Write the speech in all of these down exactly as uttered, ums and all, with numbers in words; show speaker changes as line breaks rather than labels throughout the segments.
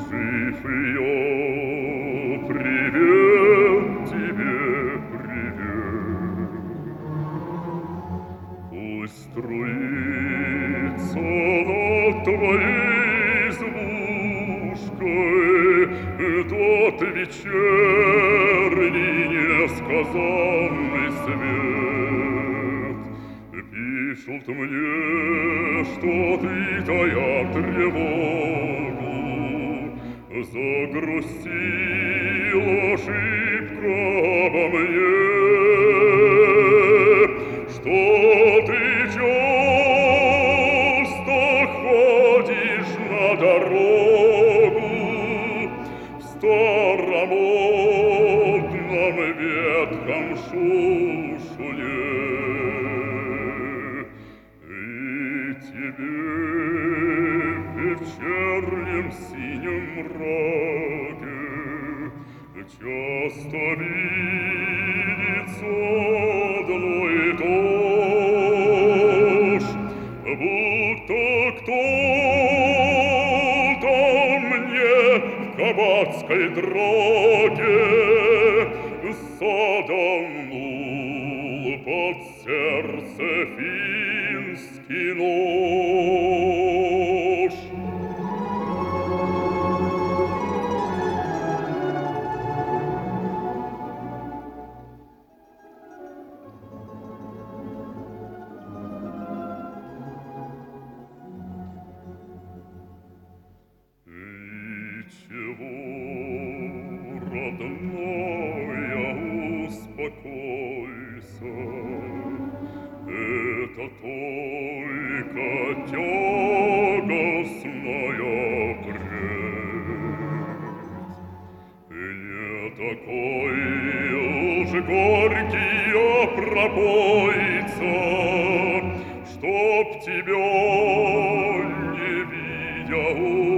Жив я, привет тебе, привет. Пусть струится над твоей избушкой тот вечерний несказанный свет. Пишут мне, что ты, тая тревогу, загрустила шибко обо мне, что ты часто ходишь на дорогу в старомодном ветхом шушуне. В вечернем синем мраке часто видится одно и то ж, будто кто-то мне в кабацкой драке саданул под сердце финский нож. Ничего, родная, успокойся, это только тягостная прядь. Не такой уж горький я пропойца, чтоб тебя не видя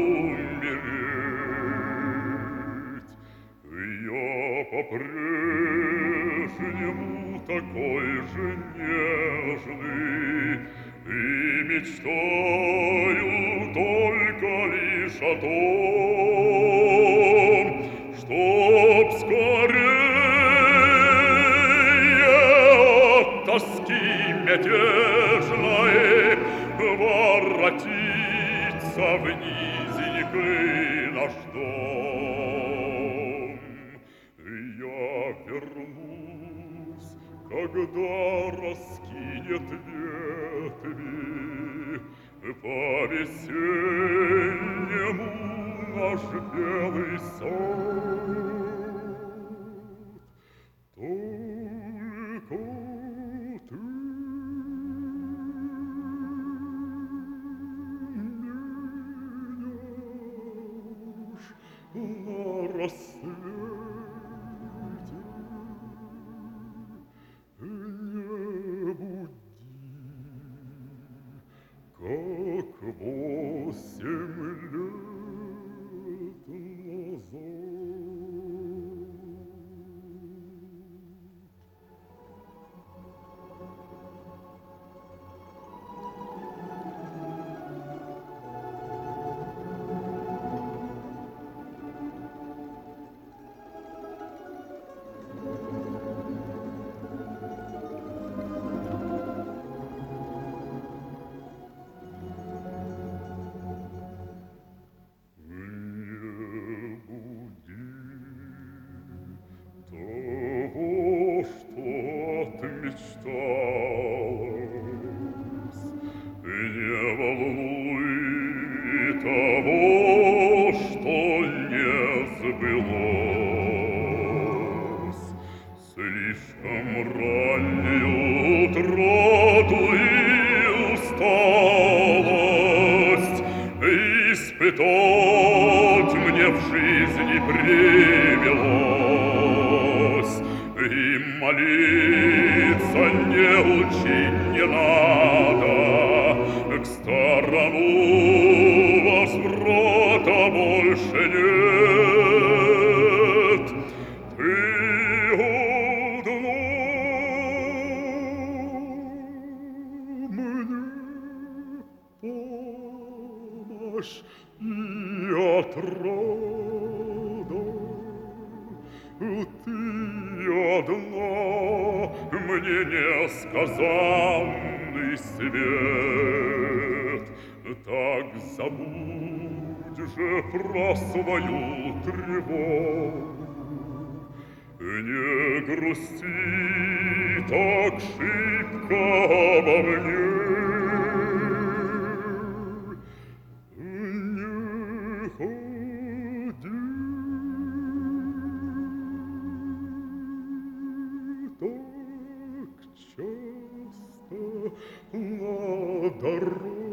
умереть. Я по-прежнему такой же нежный и мечтаю только лишь о том, чтоб скорее от тоски мятежной воротиться в низенький наш дом. Я вернусь, когда раскинет ветви по-весеннему наш белый сад. Только ты меняешь на рассвете. Не буди, как восемь лет назад. Слишком раннюю утрату и усталость испытать мне в жизни привелось, и молиться не учить не надо, к старому возврата больше нет. Ты помощь, я отрада. Ты одна, мне несказанный свет. Так забудь же про свою тревогу, не грусти так шибко обо мне. Не ходи так часто на дорогу.